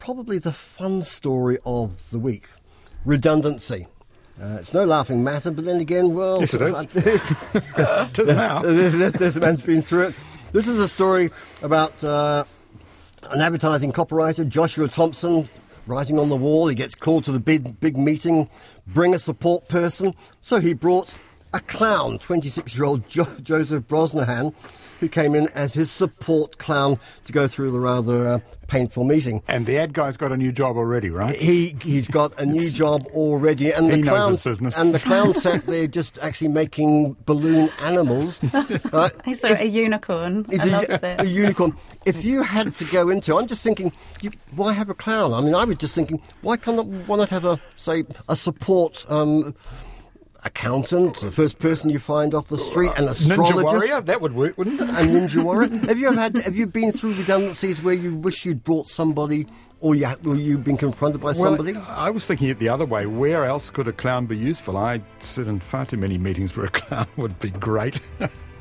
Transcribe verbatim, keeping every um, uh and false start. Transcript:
probably the fun story of the week. Redundancy. Uh, it's no laughing matter, but then again, well... Yes, it is. It is now. This, this, this man's been through it. This is a story about uh, an advertising copywriter, Joshua Thompson, writing on the wall. He gets called to the big, big meeting, bring a support person. So he brought a clown, twenty-six-year-old jo- Joseph Brosnahan, who came in as his support clown to go through the rather uh, painful meeting. And the ad guy's got a new job already, right? He he's got a new job already, and He the knows clown his business. and the clown sat there just actually making balloon animals. Right? I saw a unicorn. I It's loved a, a it. unicorn. If you had to go into, I'm just thinking, you, why have a clown? I mean, I was just thinking, why can't why not have a say a support um, accountant, the first person you find off the street, an astrologist, Ninja Warrior? That would work, wouldn't it? a ninja warrior. Have you ever had? Have you been through redundancies where you wish you'd brought somebody, or you or you've been confronted by somebody? Well, I was thinking it the other way. Where else could a clown be useful? I sit in far too many meetings where a clown would be great.